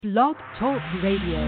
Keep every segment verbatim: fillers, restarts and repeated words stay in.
Blog Talk Radio.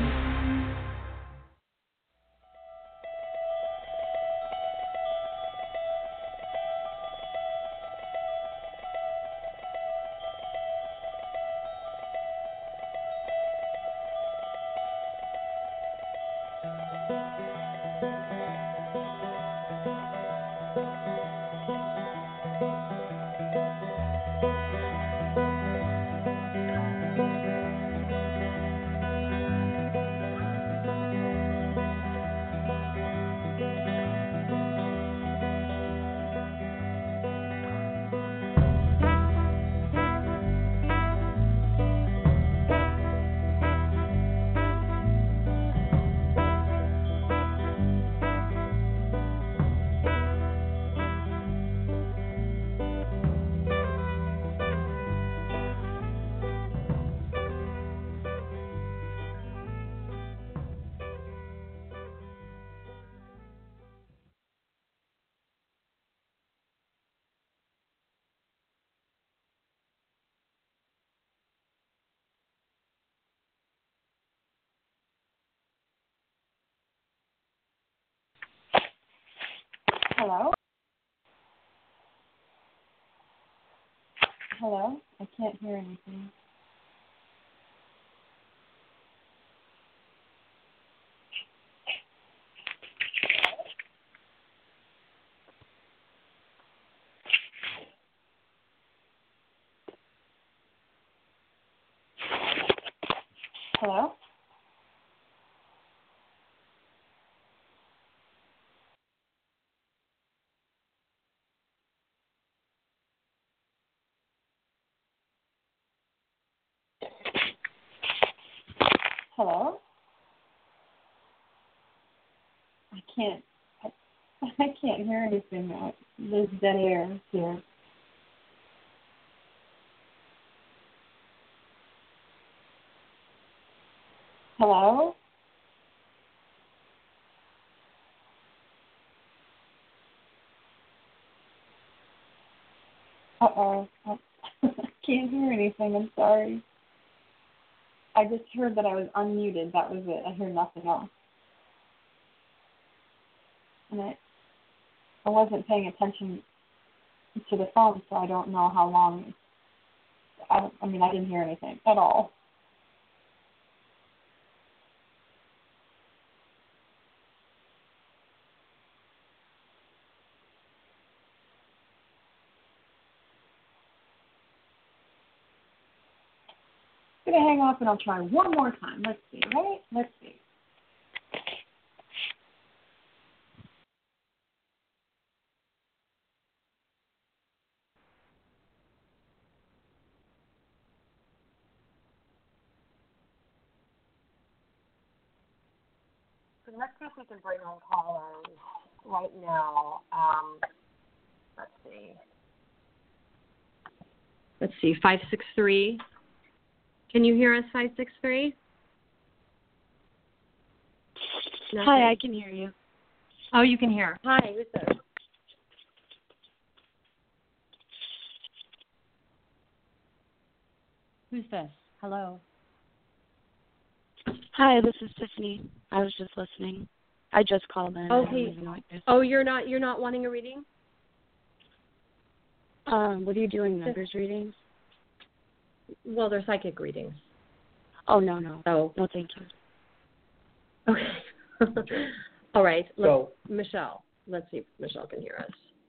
Hello? Hello? I can't hear anything. Hello? Hello? I can't, I, I can't hear anything now. There's dead air here. Hello? Uh-oh. I can't hear anything. I'm sorry. I just heard that I was unmuted. That was it. I heard nothing else. And I, I wasn't paying attention to the phone, so I don't know how long. I, don't, I mean, I didn't hear anything at all. I'm going to hang up and I'll try one more time. Let's see, right? Let's see. So let's see if we can bring on callers right now. Um, let's see. Let's see, five six three. Can you hear us, five six three? Hi, I can hear you. Oh, you can hear. Hi, who's this? Who's this? Hello. Hi, this is Tiffany. I was just listening. I just called in. Okay. Oh, you're not you're not wanting a reading? Um, what are you doing, members readings? Well, they're psychic readings. Oh, no, no. Oh. No, thank you. Okay. All right. Let's, So, Michelle, let's see if Michelle can hear us.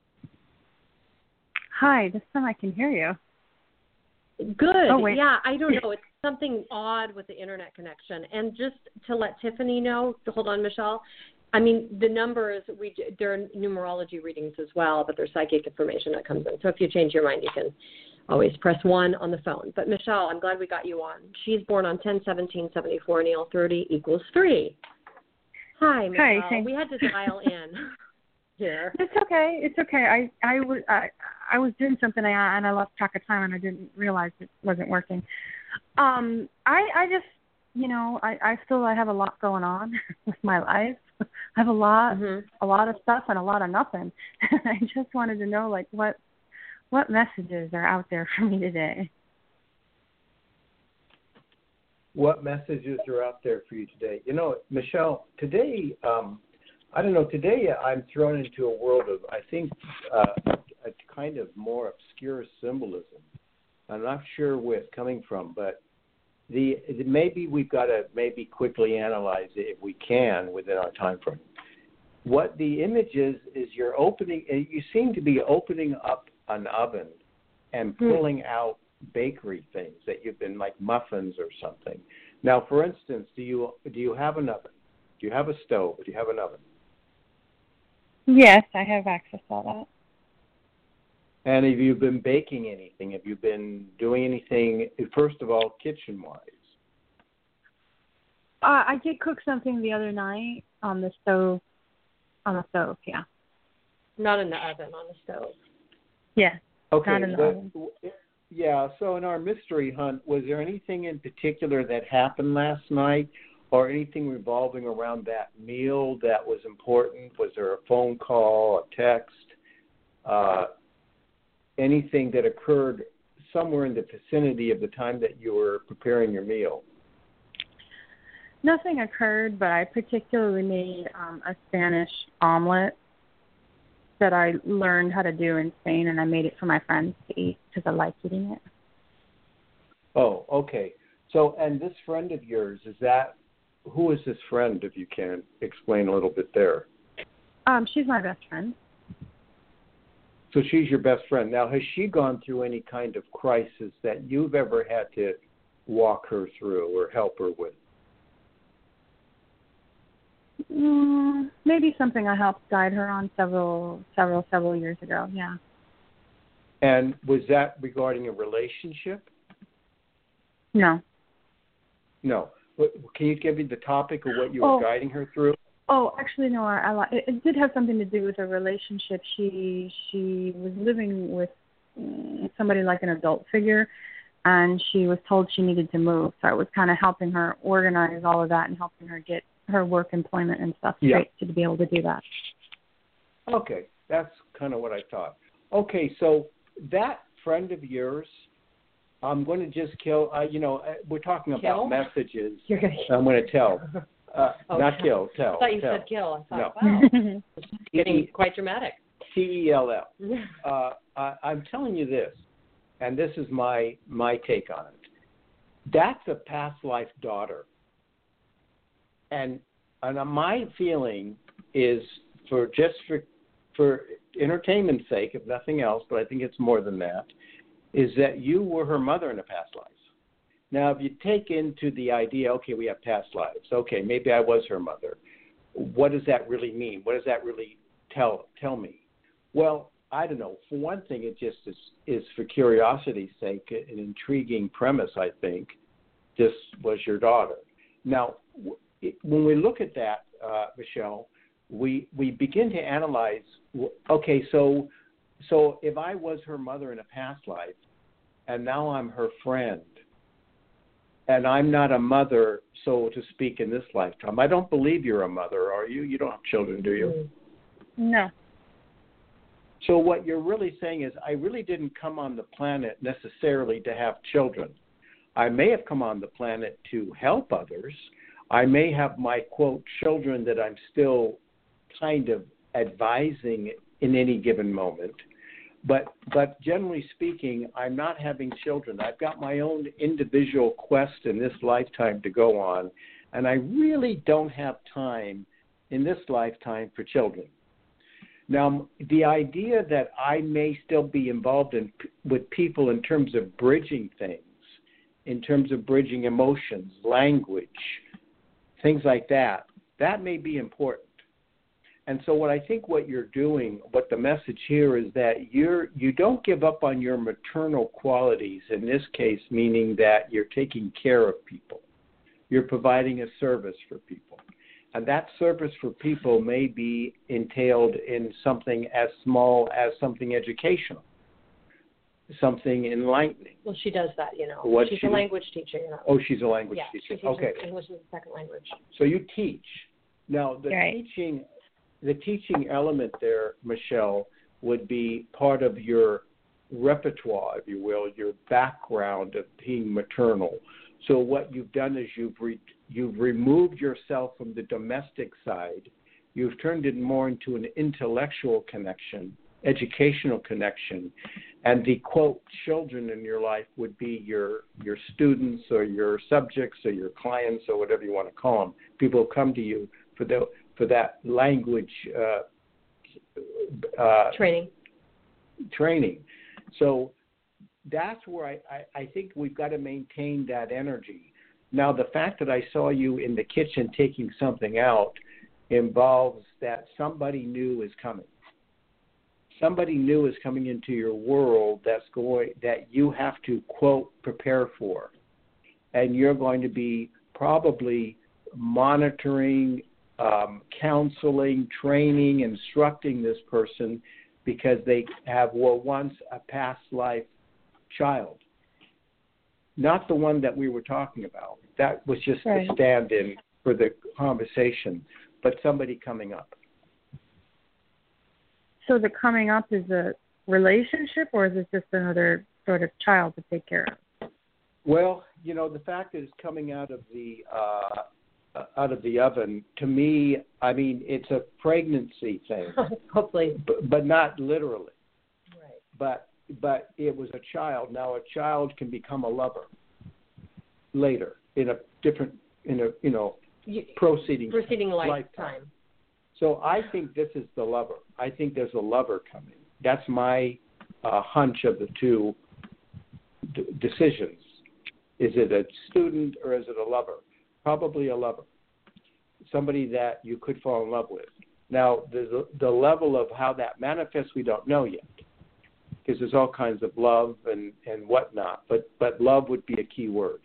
Hi, this time I can hear you. Good. Oh, wait. Yeah, I don't know. It's something odd with the internet connection. And just to let Tiffany know, hold on, Michelle. I mean, the numbers, we there are numerology readings as well, but there's psychic information that comes in. So if you change your mind, you can always press one on the phone. But Michelle, I'm glad we got you on. She's born on ten seventeen seventy-four, and E L thirty equals three. Hi, Michelle. Hi, we had to dial in here. It's okay. It's okay. I I was I, I was doing something and I lost track of time and I didn't realize it wasn't working. Um, I I just you know I I feel I have a lot going on with my life. I have a lot Mm-hmm. a lot of stuff and a lot of nothing. I just wanted to know like what what messages are out there for me today. what messages are out there for you today. You know, Michelle, today, um, I don't know, today I'm thrown into a world of, I think, uh, a kind of more obscure symbolism. I'm not sure where it's coming from, but the, the maybe we've got to maybe quickly analyze it if we can within our time frame. What the image is, is you're opening, you seem to be opening up an oven and pulling hmm. out bakery things that you've been, like muffins or something. Now, for instance, do you do you have an oven? Do you have a stove? Do you have an oven? Yes, I have access to all that. And have you been baking anything? Have you been doing anything, first of all, kitchen-wise? Uh, I did cook something the other night on the stove. On the stove, yeah. Not in the oven, on the stove. Yeah. Okay. Not in the but, oven. Yeah, so in our mystery hunt, was there anything in particular that happened last night or anything revolving around that meal that was important? Was there a phone call, a text, uh, anything that occurred somewhere in the vicinity of the time that you were preparing your meal? Nothing occurred, but I particularly made um, a Spanish omelet that I learned how to do in Spain, and I made it for my friends to eat because I like eating it. Oh, okay. So, and this friend of yours, is that, who is this friend, if you can explain a little bit there? Um, she's my best friend. So she's your best friend. Now, has she gone through any kind of crisis that you've ever had to walk her through or help her with? Mm, maybe something I helped guide her on several, several, several years ago, yeah. And was that regarding a relationship? No. No. Can you give me the topic of what you were oh, guiding her through? Oh, actually, no. I, I, it, it did have something to do with a relationship. She she was living with somebody like an adult figure, and she was told she needed to move. So I was kind of helping her organize all of that and helping her get her work, employment, and stuff straight yeah. to be able to do that. Okay, that's kind of what I thought. Okay, so that friend of yours, I'm going to just kill, uh, you know, uh, we're talking kill? about messages. You're gonna I'm going to tell. Uh, oh, not kill, tell. I thought you tell. said kill. I thought, no. wow, it's getting quite dramatic. T E L L. uh, I, I'm telling you this, and this is my, my take on it. That's a past life daughter. And, and my feeling is, for just for for entertainment's sake, if nothing else, but I think it's more than that, is that you were her mother in a past life. Now, if you take into the idea, okay, we have past lives. Okay, maybe I was her mother. What does that really mean? What does that really tell tell me? Well, I don't know. For one thing, it just is, is for curiosity's sake, an intriguing premise, I think. This was your daughter. Now, when we look at that, uh, Michelle, we we begin to analyze, okay, so so if I was her mother in a past life, and now I'm her friend, and I'm not a mother, so to speak, in this lifetime. I don't believe you're a mother, are you? You don't have children, do you? No. So what you're really saying is, I really didn't come on the planet necessarily to have children. I may have come on the planet to help others. I may have my, quote, children that I'm still kind of advising in any given moment. But but generally speaking, I'm not having children. I've got my own individual quest in this lifetime to go on, and I really don't have time in this lifetime for children. Now, the idea that I may still be involved in with people in terms of bridging things, in terms of bridging emotions, language, things like that, that may be important. And so what I think what you're doing, what the message here is that you're, you don't give up on your maternal qualities, in this case, meaning that you're taking care of people. You're providing a service for people. And that service for people may be entailed in something as small as something educational, something enlightening. Well, she does that, you know. What she's she a language teacher, you know. Oh, she's a language yeah, teacher. She okay. English is a second language. So you teach. Now, the right. teaching, the teaching element there, Michelle, would be part of your repertoire, if you will, your background of being maternal. So what you've done is you've re, you've removed yourself from the domestic side. You've turned it more into an intellectual connection, educational connection, and the quote children in your life would be your your students or your subjects or your clients or whatever you want to call them. People who come to you for the for that language uh, uh, Training. Training. So that's where I, I, I think we've got to maintain that energy. Now, the fact that I saw you in the kitchen taking something out involves that somebody new is coming. Somebody new is coming into your world that's going that you have to, quote, prepare for. And you're going to be probably monitoring, um, counseling, training, instructing this person because they have were once a past life child. Not the one that we were talking about. That was just right. the stand-in for the conversation, but somebody coming up. So the coming up is a relationship, or is it just another sort of child to take care of? Well, you know, the fact that it's coming out of the uh, out of the oven, to me, I mean, it's a pregnancy thing. Hopefully. But, but not literally. Right. But but it was a child. Now a child can become a lover later in a different, in a, you know, You, proceeding, proceeding lifetime. lifetime. So I think this is the lover. I think there's a lover coming. That's my uh, hunch of the two d- decisions. Is it a student or is it a lover? Probably a lover. Somebody that you could fall in love with. Now, the, the level of how that manifests, we don't know yet, because there's all kinds of love and, and whatnot. But but love would be a key word.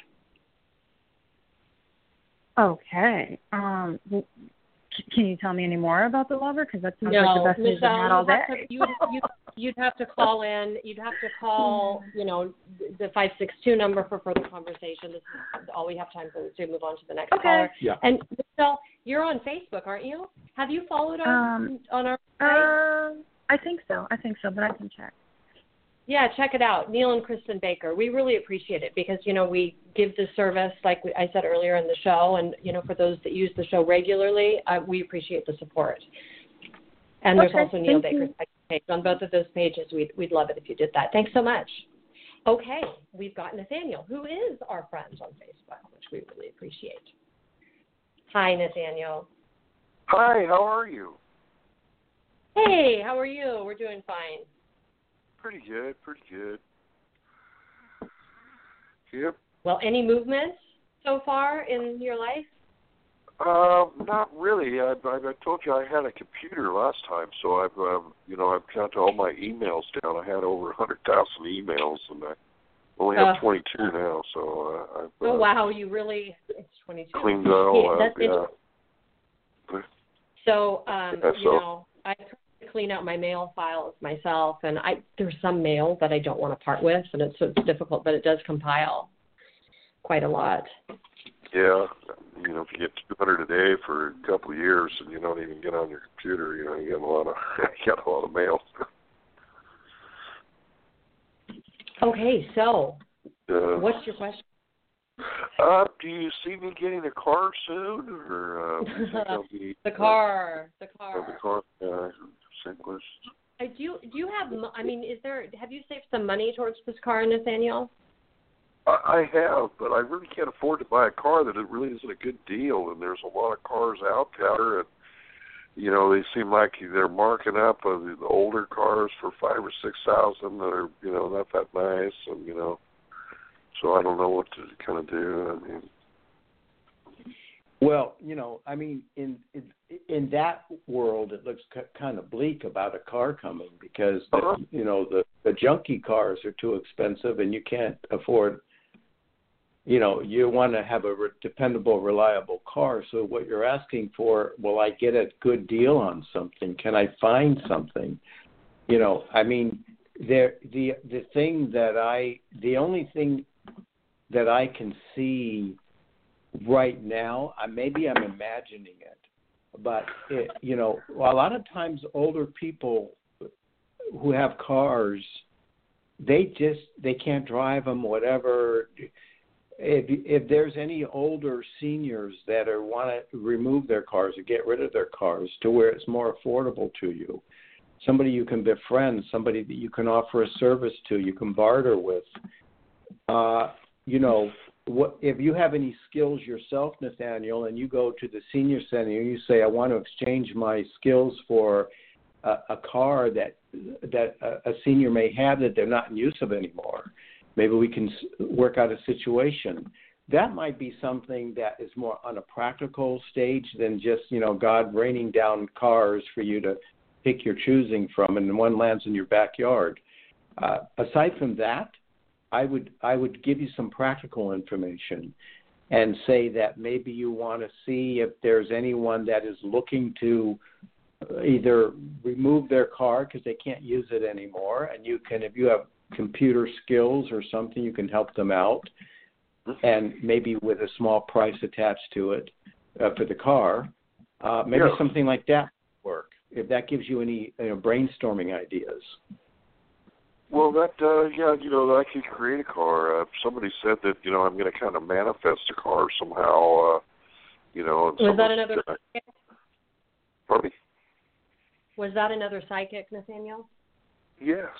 Okay. Um, well, can you tell me any more about the lover? Because that sounds No, like the best news I've had all Michelle, day. you have to, you, you, you'd have to call in. You'd have to call, you know, the five six two number for further conversation. This is all we have time for, so move on to the next Okay. caller. Yeah. And Michelle, you're on Facebook, aren't you? Have you followed us Um, on our site? Uh, I think so. I think so, but I can check. Yeah, check it out. Neil and Kristen Baker. We really appreciate it because, you know, we give this service, like I said earlier in the show, and, you know, for those that use the show regularly, uh, we appreciate the support. And there's Okay, also Neil thank you. Baker's page. On both of those pages, we'd, we'd love it if you did that. Thanks so much. Okay, we've got Nathaniel, who is our friend on Facebook, which we really appreciate. Hi, Nathaniel. Hi, how are you? Hey, how are you? We're doing fine. Pretty good, pretty good. Yep. Well, any movements so far in your life? Um, not really. I, I, I told you I had a computer last time, so I've, um, you know, I've counted all my emails down. I had over a hundred thousand emails, and I only have Uh, twenty-two now. So uh, I've uh, Oh, wow, you really, it's twenty-two. cleaned it all Yeah, up. that's Yeah. So, um, Yeah, you so- know, I try to clean out my mail files myself, and I there's some mail that I don't want to part with, and it's, it's difficult, but it does compile quite a lot. Yeah. You know, if you get two hundred a day for a couple of years, and you don't even get on your computer, you know, you get a lot of you got a lot of mail. Okay, so Uh, what's your question? Uh, do you see me getting a car soon, or uh, do you think I'll be The car, the Uh, the car. car. Uh, same question. I do. Do you have? mo- I mean, is there? Have you saved some money towards this car, Nathaniel? I, I have, but I really can't afford to buy a car that it really isn't a good deal. And there's a lot of cars out there, and you know they seem like they're marking up uh, the, the older cars for five or six thousand that are you know not that nice, and you know. So I don't know what to kind of do. I mean, Well, you know, I mean, in in, in that world, it looks c- kind of bleak about a car coming because the, Uh-huh. you know the the junky cars are too expensive, and you can't afford. You know, you want to have a re- dependable, reliable car. So what you're asking for, will I get a good deal on something? Can I find something? You know, I mean, there the the thing that I the only thing that I can see right now, I, maybe I'm imagining it, but it, you know, a lot of times older people who have cars, they just they can't drive them, whatever. if if there's any older seniors that are want to remove their cars or get rid of their cars to where it's more affordable to you, somebody you can befriend, somebody that you can offer a service to, you can barter with. Uh, you know, what if you have any skills yourself, Nathaniel, and you go to the senior center and you say, I want to exchange my skills for a, a car that that a, a senior may have that they're not in use of anymore. Maybe we can work out a situation. That might be something that is more on a practical stage than just, you know, God raining down cars for you to pick your choosing from, and one lands in your backyard. Uh, aside from that, I would I would give you some practical information and say that maybe you want to see if there's anyone that is looking to either remove their car because they can't use it anymore, and you can, if you have computer skills or something, you can help them out, and maybe with a small price attached to it uh, for the car. Uh, maybe yeah. something like that would work, if that gives you any you know, brainstorming ideas. Well, that, uh, yeah, you know, I could create a car. Uh, somebody said that, you know, I'm going to kind of manifest a car somehow, uh, you know. And Was that another uh, psychic? Pardon me? Was that another psychic, Nathaniel? Yes.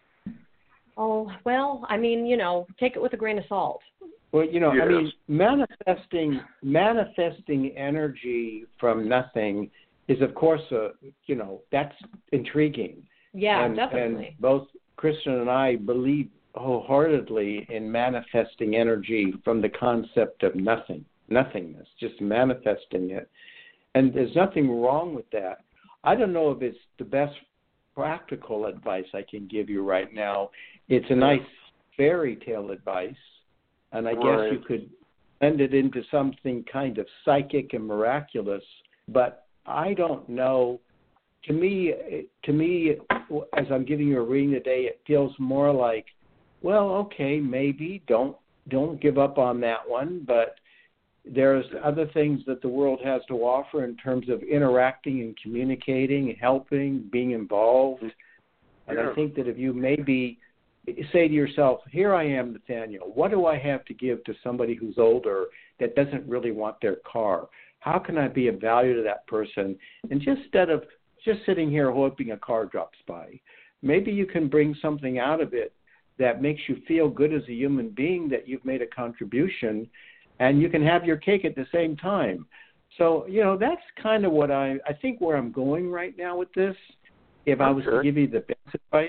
Oh, well, I mean, you know, take it with a grain of salt. Well, you know, yes. I mean, manifesting manifesting energy from nothing is, of course, a, you know, that's intriguing. Yeah, and, definitely. And both Christian and I believe wholeheartedly in manifesting energy from the concept of nothing, nothingness, just manifesting it. And there's nothing wrong with that. I don't know if it's the best practical advice I can give you right now. It's a nice fairy tale advice, and I right. guess you could blend it into something kind of psychic and miraculous, but I don't know. To me, to me, as I'm giving you a reading today, it feels more like, well, okay, maybe don't don't give up on that one, but there's other things that the world has to offer in terms of interacting and communicating, helping, being involved. And yeah. I think that if you maybe say to yourself, here I am, Nathaniel, what do I have to give to somebody who's older that doesn't really want their car? How can I be of value to that person? And just instead of just sitting here hoping a car drops by, maybe you can bring something out of it that makes you feel good as a human being, that you've made a contribution, and you can have your cake at the same time. So, you know, that's kind of what I, I think where I'm going right now with this, if okay. I was to give you the best advice.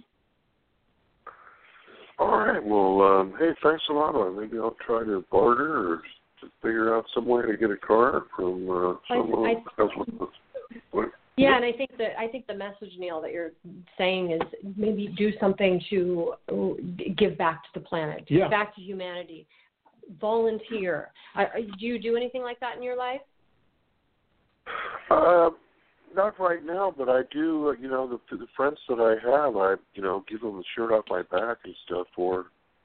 All right. Well, um, hey, thanks a lot. Maybe I'll try to barter or to figure out some way to get a car from uh, someone. I, I, yeah, and I think that I think the message, Neil, that you're saying is maybe do something to give back to the planet, yeah. give back to humanity. Volunteer. Uh, do you do anything like that in your life? Uh, not right now, but I do. Uh, you know, the, the friends that I have, I you know give them the shirt off my back and stuff for.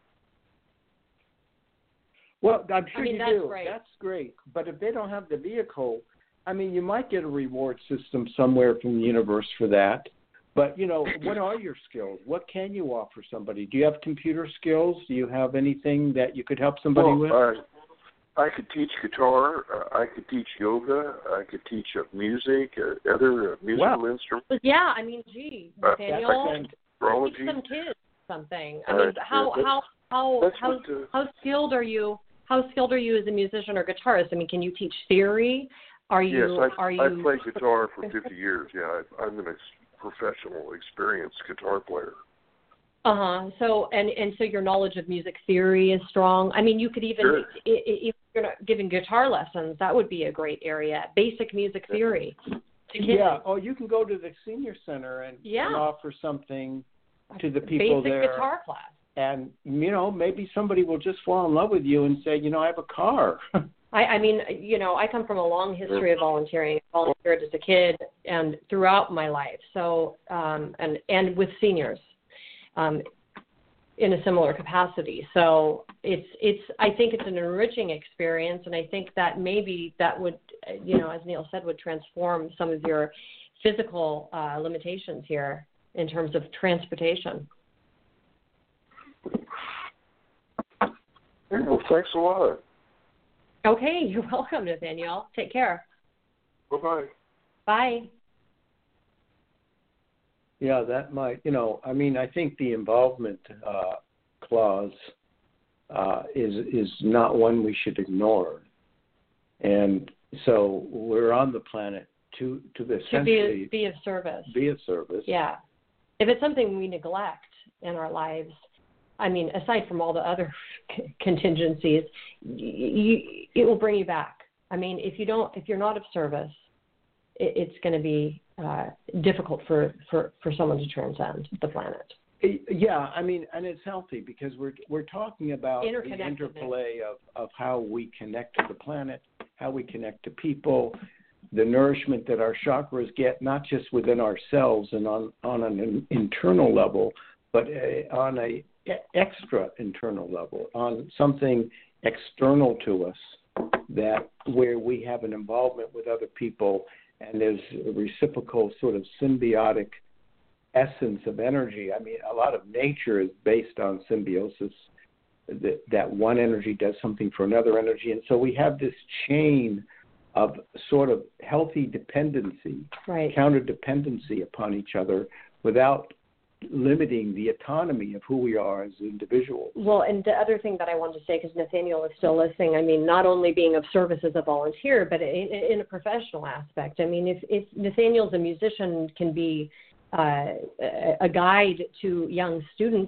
Well, I'm sure I mean, you that's do. Great. That's great. But if they don't have the vehicle, I mean, you might get a reward system somewhere from the universe for that. But, you know, what are your skills? What can you offer somebody? Do you have computer skills? Do you have anything that you could help somebody well, with? I, I could teach guitar. Uh, I could teach yoga. I could teach uh, music, uh, other uh, musical wow. instruments. Yeah, I mean, gee, Nathaniel, Uh, astrology. teach some kids something. I Uh, mean, how yeah, how how that's how, what, uh, how skilled are you? How skilled are you as a musician or guitarist? I mean, can you teach theory? Are you? Yes, I, are you? I played guitar for fifty years. Yeah, I, I'm an ex- professional, experienced guitar player. Uh huh. So and and so your knowledge of music theory is strong. I mean, you could even Sure. if you're not giving guitar lessons, that would be a great area. Basic music theory. To kids. Yeah. Oh, you can go to the senior center and, Yeah. and offer something to the people Basic there. guitar class. And, you know, maybe somebody will just fall in love with you and say, you know, I have a car. I, I mean, you know, I come from a long history of volunteering. I volunteered as a kid and throughout my life. So, um, and and with seniors, um, in a similar capacity. So it's it's. I think it's an enriching experience, and I think that maybe that would, you know, as Neil said, would transform some of your physical uh, limitations here in terms of transportation. Well, thanks a lot. Okay, you're welcome, Nathaniel. Take care. Bye-bye. Bye. Yeah, that might, you know, I mean, I think the involvement uh, clause uh, is is not one we should ignore. And so we're on the planet to to essentially to be, be of service. Be of service. Yeah. If it's something we neglect in our lives, I mean, aside from all the other contingencies, you, it will bring you back. I mean, if you don't, if you're not of service, it, it's going to be uh, difficult for, for, for someone to transcend the planet. Yeah, I mean, and it's healthy because we're we're talking about the interplay of, of how we connect to the planet, how we connect to people, the nourishment that our chakras get, not just within ourselves and on, on an internal level, but uh, on a extra internal level, on something external to us, that where we have an involvement with other people and there's a reciprocal sort of symbiotic essence of energy. I mean, a lot of nature is based on symbiosis, that, that one energy does something for another energy. And so we have this chain of sort of healthy dependency, right. counter-dependency upon each other without limiting the autonomy of who we are as individuals. Well, and the other thing that I wanted to say, because Nathaniel is still listening, I mean, not only being of service as a volunteer, but in, in a professional aspect. I mean, if, if Nathaniel's a musician, can be uh, a guide to young students,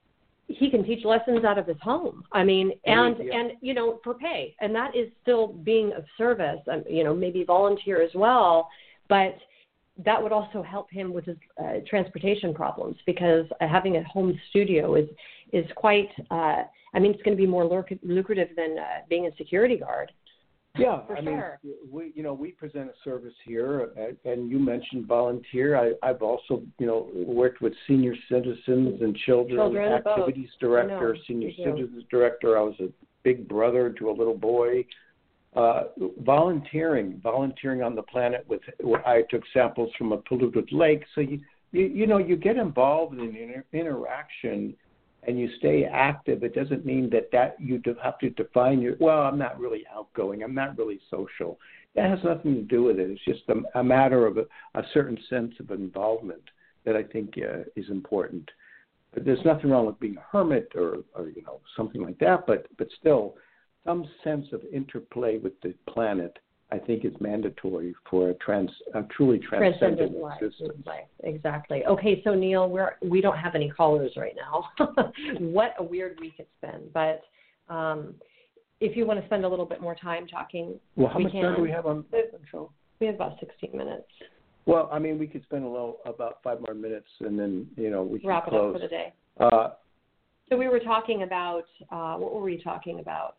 he can teach lessons out of his home. I mean, and, yeah. and you know, for pay. And that is still being of service, um, you know, maybe volunteer as well. But that would also help him with his uh, transportation problems, because uh, having a home studio is is quite, uh, I mean, it's going to be more luc- lucrative than uh, being a security guard. Yeah, For I sure. mean, we, you know, we present a service here, and you mentioned volunteer. I, I've also, you know, worked with senior citizens and children, Children, activities both. director, I know, senior you do. citizens director. I was a big brother to a little boy. Uh, volunteering, volunteering on the planet with, I took samples from a polluted lake. So, you, you, you know, you get involved in inter- interaction and you stay active. It doesn't mean that, that you have to define your, well, I'm not really outgoing. I'm not really social. That has nothing to do with it. It's just a, a matter of a, a certain sense of involvement that I think uh, is important. But there's nothing wrong with being a hermit or, or, you know, something like that. But, but still, some sense of interplay with the planet, I think, is mandatory for a, trans, a truly transcendent, transcendent life, existence. life. Exactly. Okay, so Neil, we're we don't have any callers right now. What a weird week it's been. But um, if you want to spend a little bit more time talking, well, how we much can. time do we have on the show? We have about sixteen minutes. Well, I mean, we could spend a little, about five more minutes, and then, you know, we can wrap close. it up for the day. Uh, so we were talking about, uh, what were we talking about?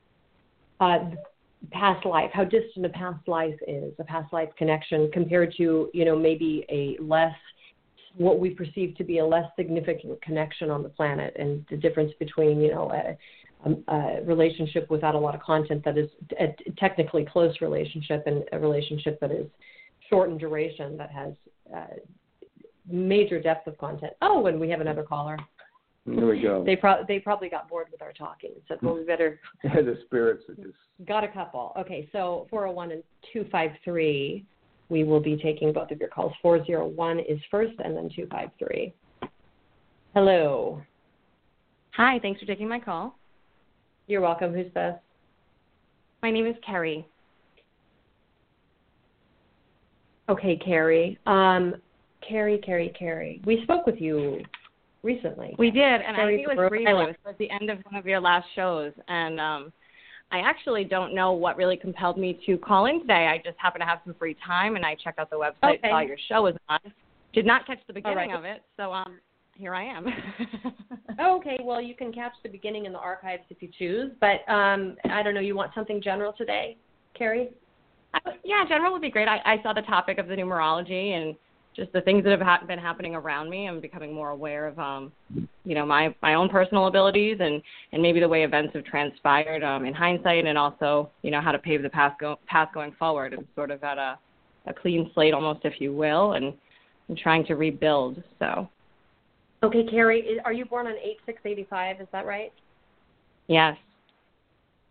Uh, past life, how distant a past life is, a past life connection compared to, you know, maybe a less, what we perceive to be a less significant connection on the planet, and the difference between, you know, a, a, a relationship without a lot of content that is a technically close relationship, and a relationship that is short in duration that has uh, major depth of content. Oh, and we have another caller. There we go. They, pro- they probably got bored with our talking and said, well, we better... The spirits are just... Got a couple. Okay, so four oh one and two five three, we will be taking both of your calls. four oh one is first, and then two five three. Hello. Hi, thanks for taking my call. You're welcome. Who's this? My name is Carrie. Okay, Carrie. Um, Carrie, Carrie, Carrie. We spoke with you recently. We did, and Carrie I think it was briefly. It was at the end of one of your last shows, and um, I actually don't know what really compelled me to call in today. I just happened to have some free time, and I checked out the website, okay. saw your show was on. Did not catch the beginning right. of it, so um, here I am. Oh, okay, well, you can catch the beginning in the archives if you choose, but um, I don't know, you want something general today, Carrie? Uh, yeah, general would be great. I, I saw the topic of the numerology and just the things that have ha- been happening around me. I'm becoming more aware of, um, you know, my, my own personal abilities and, and maybe the way events have transpired um, in hindsight, and also, you know, how to pave the path, go- path going forward. I'm sort of at a, a clean slate almost, if you will, and I'm trying to rebuild. So. Okay, Carrie, are you born on eight six eighty-five? Is that right? Yes.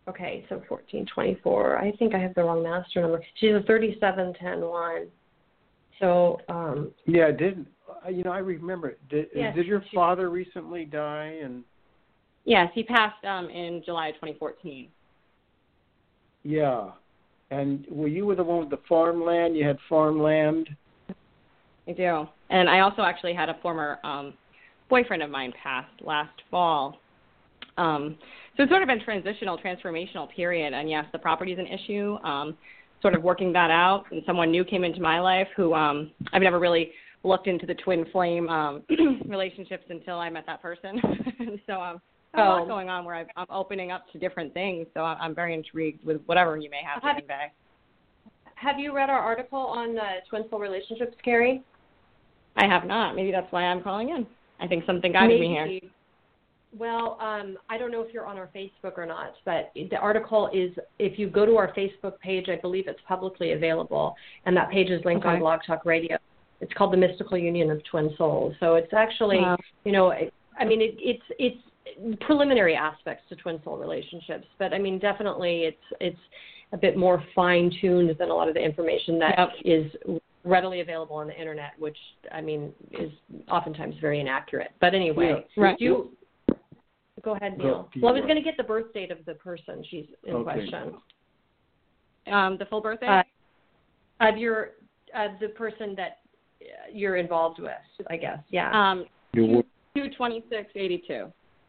Okay, so fourteen twenty-four. I think I have the wrong master number. She's a thirty-seven ten one. So, um, yeah, did you know? I remember. Did, yes, did your she, father recently die? And yes, he passed um, in July twenty fourteen. Yeah, and were you the one with the farmland? You had farmland. I do, and I also actually had a former um, boyfriend of mine pass last fall. Um, so it's sort of been transitional, transformational period. And yes, the property is an issue. Um, sort of working that out, and someone new came into my life who um, I've never really looked into the twin flame um, relationships until I met that person. so um, I have a lot going on where I've, I'm opening up to different things. So I'm very intrigued with whatever you may have to have, convey. Have you read our article on uh, twin soul relationships, Carrie? I have not. Maybe that's why I'm calling in. I think something guided Maybe. me here. Well, um, I don't know if you're on our Facebook or not, but the article is, if you go to our Facebook page, I believe it's publicly available, and that page is linked okay. on Blog Talk Radio. It's called The Mystical Union of Twin Souls. So it's actually, wow. you know, I mean, it, it's it's preliminary aspects to twin soul relationships, but I mean, definitely it's it's a bit more fine-tuned than a lot of the information that yep. is readily available on the internet, which, I mean, is oftentimes very inaccurate. But anyway, yeah. right. do you, Go ahead, Neil. Go, well, I was going to get the birth date of the person she's in okay. question. Um, the full birthday? Uh, of your, of the person that you're involved with, I guess. Yeah. Um, You two twenty six eighty two.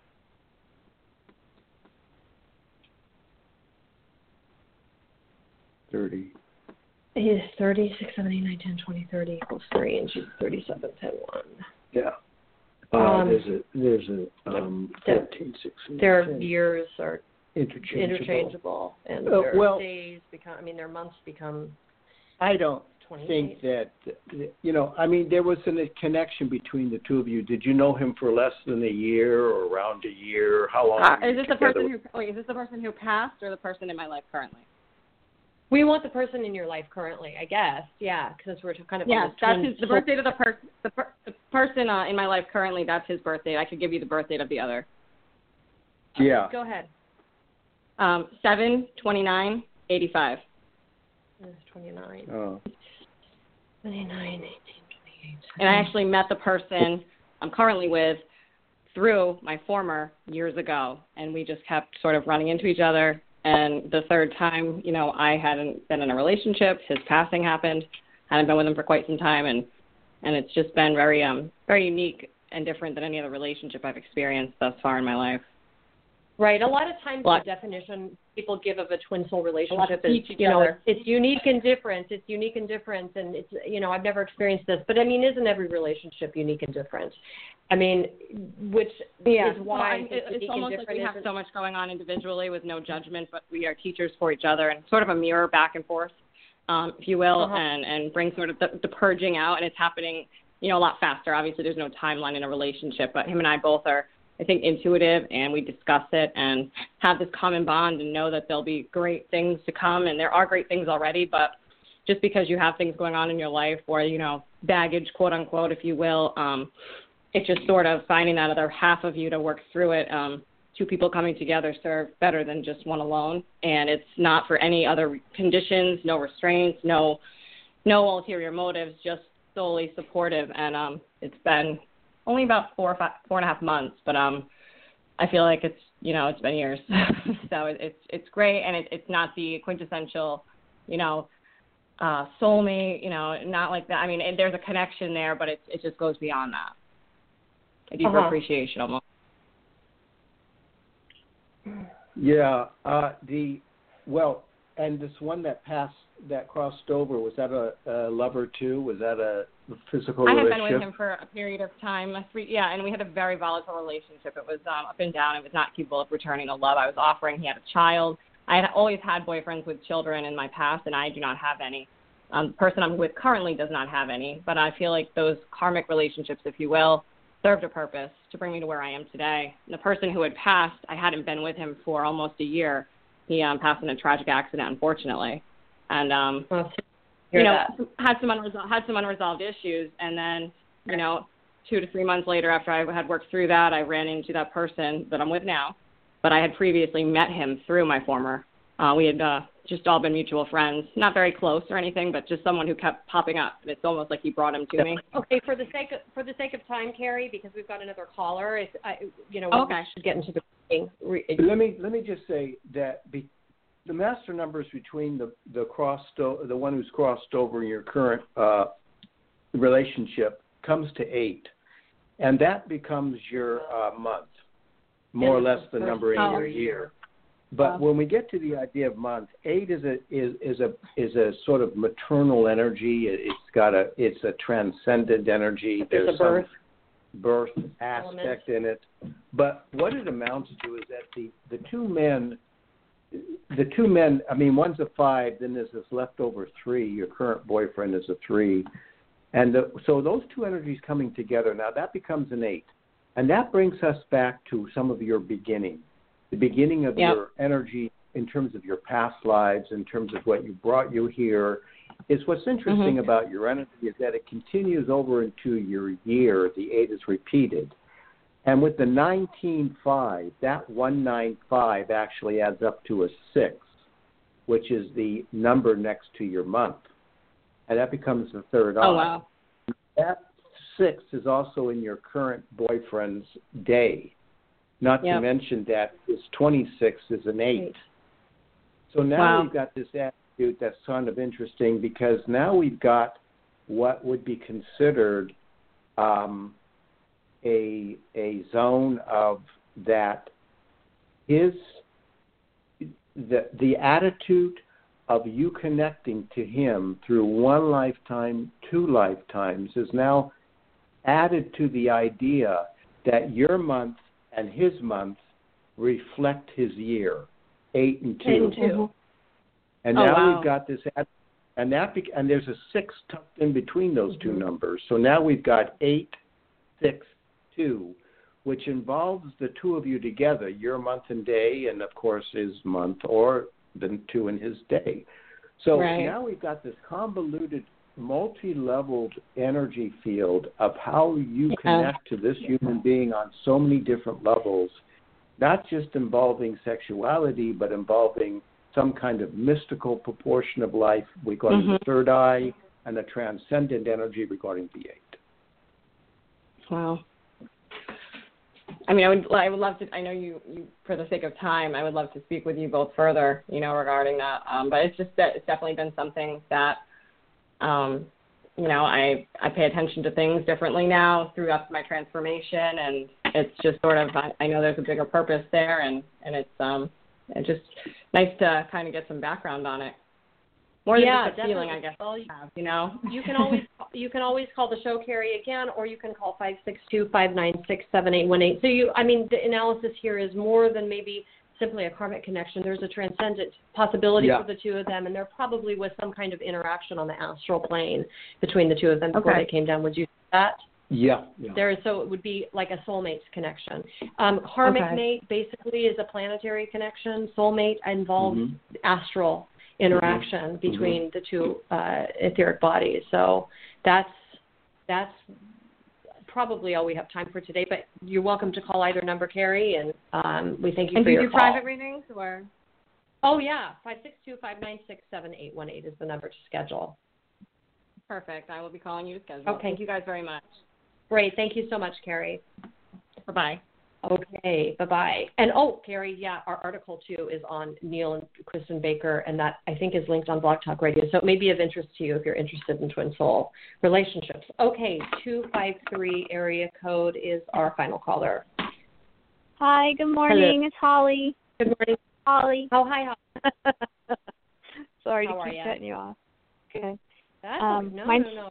thirty. He's thirty, six, seven, eight, nine, ten, twenty, thirty equals three, and she's thirty-seven, ten, one. Yeah. Uh, Um, there's a there's a um, fourteen, sixteen. Their ten. years are interchangeable. interchangeable, and Uh, their well- days become. I mean, their months become. I don't twenty-eight. think that, you know, I mean, there was a connection between the two of you. Did you know him for less than a year or around a year? How long? Uh, were you is this the together? person who? Wait, is this the person who passed or the person in my life currently? We want the person in your life currently, I guess. Yeah, because we're kind of. Yes, on this that's twin his, the soul- birth date of the person. The, per, the person uh, in my life currently. That's his birth date. I could give you the birth date of the other. Yeah. Go ahead. Um, seven twenty nine eighty five. It's twenty-nine. Oh. twenty-nine, eighteen, twenty-eight. And I actually met the person I'm currently with through my former years ago, and we just kept sort of running into each other. And the third time, you know, I hadn't been in a relationship. His passing happened. Hadn't been with him for quite some time, and and it's just been very um very unique and different than any other relationship I've experienced thus far in my life. Right. A lot of times Well, the definition people give of a twin soul A lot relationship of is, each you know, other. it's, it's unique and different. It's unique and different, and it's, you know, I've never experienced this, but I mean, isn't every relationship unique and different? I mean, which Yeah. is why Well, I I mean, think it, unique it's almost and like different we have isn't- so much going on individually with no judgment, but we are teachers for each other and sort of a mirror back and forth, um, if you will, Uh-huh. and, and bring sort of the, the purging out. And it's happening, you know, a lot faster. Obviously, there's no timeline in a relationship, but him and I both are, I think, intuitive, and we discuss it and have this common bond and know that there'll be great things to come. And there are great things already, but just because you have things going on in your life or, you know, baggage, quote unquote, if you will, um, it's just sort of finding that other half of you to work through it. Um, two people coming together serve better than just one alone. And it's not for any other conditions, no restraints, no no ulterior motives, just solely supportive. And um, it's been only about four or five, four and a half months, but um, I feel like it's, you know, it's been years. so it, it's it's great, and it, it's not the quintessential, you know, uh, soulmate, you know, not like that. I mean, it, there's a connection there, but it it just goes beyond that. A deeper Uh-huh. appreciation almost. Yeah. Uh, the well, and this one that passed, that crossed over, was that a, a lover too? Was that a physical I had relationship? been with him for a period of time, a three, yeah, and we had a very volatile relationship. It was um, up and down. It was not capable of returning the love I was offering. He had a child. I had always had boyfriends with children in my past, and I do not have any. Um, the person I'm with currently does not have any, but I feel like those karmic relationships, if you will, served a purpose to bring me to where I am today. And the person who had passed, I hadn't been with him for almost a year. He um, passed in a tragic accident, unfortunately, and um, Well, you know, that. had some unresolved had some unresolved issues, and then, you know, two to three months later, after I had worked through that, I ran into that person that I'm with now, but I had previously met him through my former. Uh, we had uh, just all been mutual friends, not very close or anything, but just someone who kept popping up. And it's almost like he brought him to me. Okay, for the sake of, for the sake of time, Carrie, because we've got another caller, if I, you know, okay. we should get into the meeting. Let me let me just say that be, the master numbers between the the crossed the one who's crossed over in your current uh, relationship comes to eight, and that becomes your uh, month, more or less the number in oh. your year. But Oh. when we get to the idea of month, eight is a is, is a is a sort of maternal energy. It, it's got a it's a transcendent energy. There's, There's a birth. some birth aspect in it. But what it amounts to is that the, the two men the two men, I mean, one's a five, then there's this leftover three. Your current boyfriend is a three. And the, so those two energies coming together, now that becomes an eight. And that brings us back to some of your beginning, the beginning of yep. your energy in terms of your past lives, in terms of what you brought you here. Is what's interesting mm-hmm. about your energy is that it continues over into your year. The eight is repeated. And with the nineteen five, that one nine five actually adds up to a six, which is the number next to your month. And that becomes the third eye. Oh, wow. That six is also in your current boyfriend's day. Not yep. to mention that his twenty-six is an eight. Eight. So now wow. we've got this attitude that's kind of interesting because now we've got what would be considered um, a a zone of that his the the attitude of you connecting to him through one lifetime, two lifetimes is now added to the idea that your month and his month reflect his year, eight and two. Eight and two. And oh, now wow. we've got this, and that be, and there's a six tucked in between those two numbers. So now we've got eight, six, two, which involves the two of you together, your month and day, and of course his month, or the two in his day. So right. now we've got this convoluted, multi-leveled energy field of how you yeah. connect to this human being on so many different levels, not just involving sexuality, but involving some kind of mystical proportion of life regarding mm-hmm. the third eye and a transcendent energy regarding the eight. Wow. I mean, I would, I would love to. I know you, you, for the sake of time, I would love to speak with you both further, you know, regarding that. Um, but it's just that it's definitely been something that, um, you know, I I pay attention to things differently now throughout my transformation, and it's just sort of I, I know there's a bigger purpose there, and and it's um it's just nice to kind of get some background on it. More than yeah, just a feeling, I guess. Well, you have, you know. You can always you can always call the show, Carrie, again, or you can call five six two, five nine six, seven eight one eight. So you, I mean, the analysis here is more than maybe simply a karmic connection. There's a transcendent possibility yeah. for the two of them, and there probably was some kind of interaction on the astral plane between the two of them before okay. they came down. Would you say that? Yeah. yeah. There is, so it would be like a soulmate's connection. Um, karmic okay. mate basically is a planetary connection. Soulmate involves mm-hmm. astral interaction mm-hmm. between the two uh, etheric bodies. So that's that's probably all we have time for today. But you're welcome to call either number, Carrie, and um, we thank you and for do your you do call. private readings or? Oh yeah, five six two, five nine six, seven eight one eight is the number to schedule. Perfect. I will be calling you to schedule. Okay. Thank you guys very much. Great. Thank you so much, Carrie. Bye bye. Okay, bye-bye. And, oh, Carrie, yeah, our article, too, is on Neil and Kristen Baker, and that, I think, is linked on Blog Talk Radio. So it may be of interest to you if you're interested in twin soul relationships. Okay, two five three area code is our final caller. Hi, good morning. Hello. It's Holly. Good morning. Holly. Oh, hi, Holly. Sorry How to are keep ya? cutting you off. Okay. That's Um, no, mine's- no, no.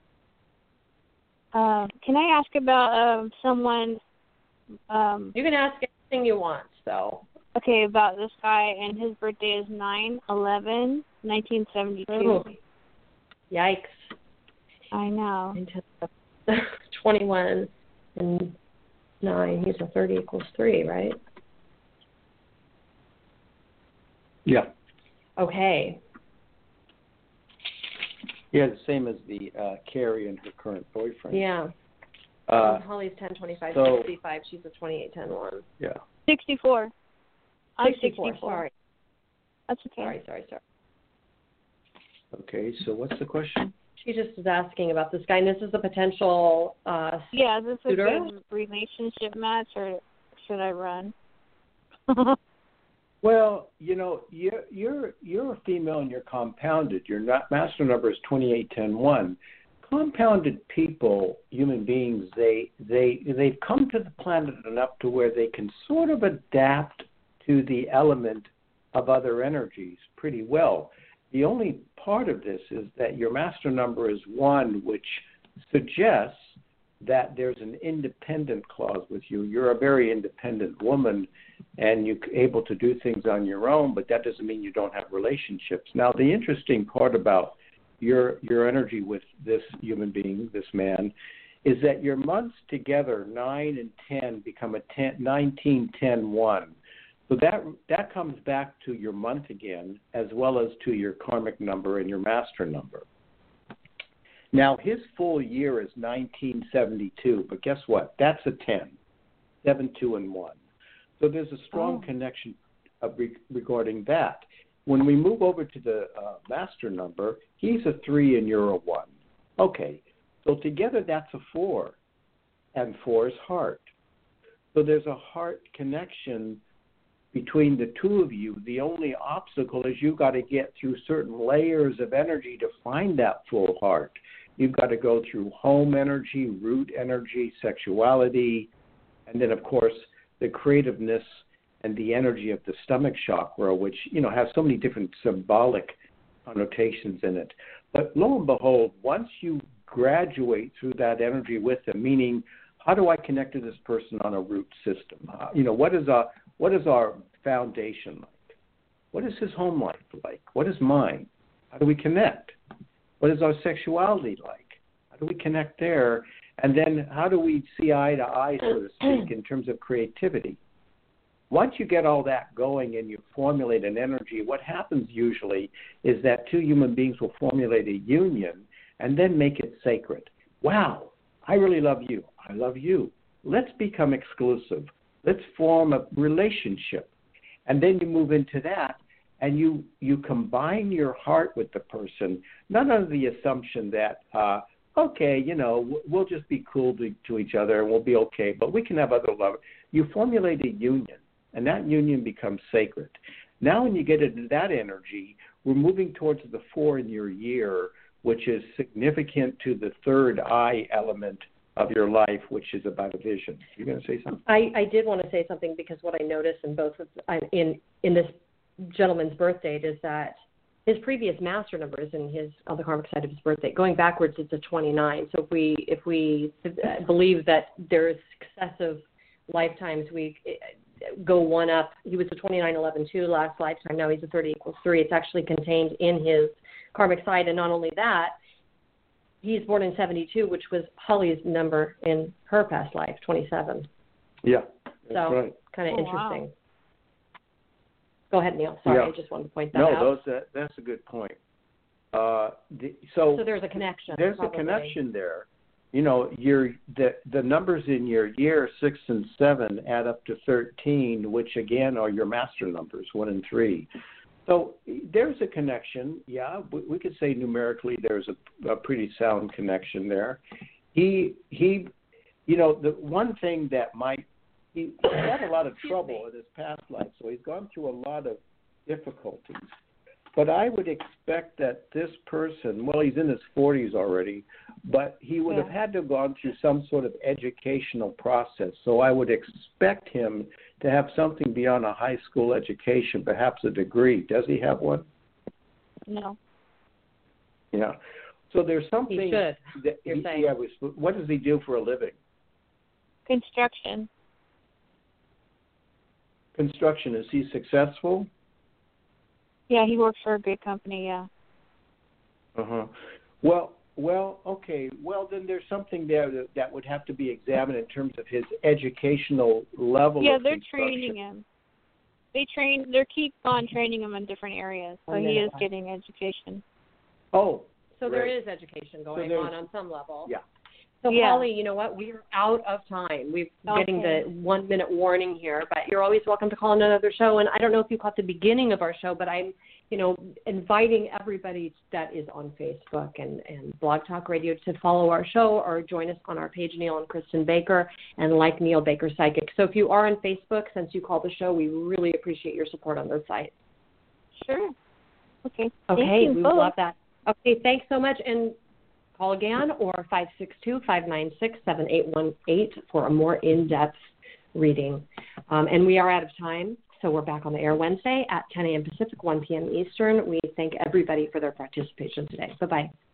Uh, can I ask about um, someone, um, You can ask anything you want, so. okay, about this guy, and his birthday is nine eleven nineteen seventy-two. Ooh. Yikes. I know. twenty-one and nine. He's a thirty equals three, right? Yeah. Okay. Yeah, the same as the uh, Carrie and her current boyfriend. Yeah. Uh, Holly's ten twenty-five so- sixty-five. She's a twenty-eight ten one. yeah. sixty-four. I'm sixty-four. sixty-four. Sorry. That's okay. Sorry, sorry, sorry. Okay, so what's the question? She just was asking about this guy, and this is a potential uh, Yeah, is this a suitor? good relationship match, or should I run? Well, you know, you're you're you're a female and you're compounded. Your not, master number is twenty-eight ten one. Compounded people, human beings, they they they've come to the planet enough to where they can sort of adapt to the element of other energies pretty well. The only part of this is that your master number is one, which suggests that there's an independent clause with you. You're a very independent woman, and you're able to do things on your own, but that doesn't mean you don't have relationships. Now, the interesting part about your your energy with this human being, this man, is that your months together, nine and ten, become a ten, nineteen, ten, one. So that that comes back to your month again, as well as to your karmic number and your master number. Now, his full year is nineteen seventy-two, but guess what? That's a ten, seven, two, and one. So there's a strong oh. connection uh, re- regarding that. When we move over to the uh, master number, he's a three and you're a one. Okay, so together that's a four, and four is heart. So there's a heart connection between the two of you. The only obstacle is you've got to get through certain layers of energy to find that full heart. You've got to go through home energy, root energy, sexuality, and then, of course, the creativeness and the energy of the stomach chakra, which, you know, has so many different symbolic connotations in it. But lo and behold, once you graduate through that energy with them, meaning how do I connect to this person on a root system? Uh, you know, what is our, what is our foundation like? What is his home life like? What is mine? How do we connect? What is our sexuality like? How do we connect there? And then how do we see eye to eye, so to speak, in terms of creativity? Once you get all that going and you formulate an energy, what happens usually is that two human beings will formulate a union and then make it sacred. Wow, I really love you. I love you. Let's become exclusive. Let's form a relationship. And then you move into that, and you, you combine your heart with the person, not under the assumption that, uh, okay, you know, we'll just be cool to, to each other and we'll be okay, but we can have other love. You formulate a union, and that union becomes sacred. Now when you get into that energy, we're moving towards the four in your year, which is significant to the third eye element of your life, which is about a vision. You're going to say something? I, I did want to say something because what I noticed in both of, in in this gentleman's birth date is that his previous master number is in his on the karmic side of his birth date. Going backwards, it's a twenty-nine. So if we if we believe that there's successive lifetimes, we go one up. He was a twenty-nine eleven two last lifetime. Now he's a thirty equals three. It's actually contained in his karmic side, and not only that, he's born in seventy-two, which was Holly's number in her past life, twenty-seven. Yeah, that's so, right. kind of oh, interesting. Wow. Go ahead, Neil. Sorry, yeah. I just wanted to point that no, out. No, that, that's a good point. Uh, the, so, so there's a connection. There's probably. a connection there. You know, your the the numbers in your year six and seven add up to thirteen, which again are your master numbers, one and three. So there's a connection. Yeah, we, we could say numerically there's a, a pretty sound connection there. He he, you know, the one thing that might he had a lot of trouble in his past life, so he's gone through a lot of difficulties. But I would expect that this person, well, he's in his forties already, but he would yeah. have had to have gone through some sort of educational process. So I would expect him to have something beyond a high school education, perhaps a degree. Does he have one? No. Yeah. So there's something. He should, that you're he, saying. Yeah, what does he do for a living? Construction. Construction. Is he successful? Yeah, he works for a big company, yeah. Uh-huh. Well, well, okay. Well, then there's something there that, that would have to be examined in terms of his educational level Yeah, of they're construction. training him. They train, they keep on training him in different areas, so he is getting education. Oh, So great. there is education going so on on some level. Yeah. So, Yeah. Holly, you know what? We're out of time. We're Okay. getting the one-minute warning here, but you're always welcome to call on another show. And I don't know if you caught the beginning of our show, but I'm, you know, inviting everybody that is on Facebook and, and Blog Talk Radio to follow our show or join us on our page, Neil and Kristen Baker, and like Neil Baker Psychic. So if you are on Facebook, since you called the show, we really appreciate your support on those sites. Sure. Okay. Okay, Thank you we both. love that. Okay, thanks so much. And call again or five six two, five nine six, seven eight one eight for a more in-depth reading. Um, and we are out of time, so we're back on the air Wednesday at ten a.m. Pacific, one p.m. Eastern. We thank everybody for their participation today. Bye-bye.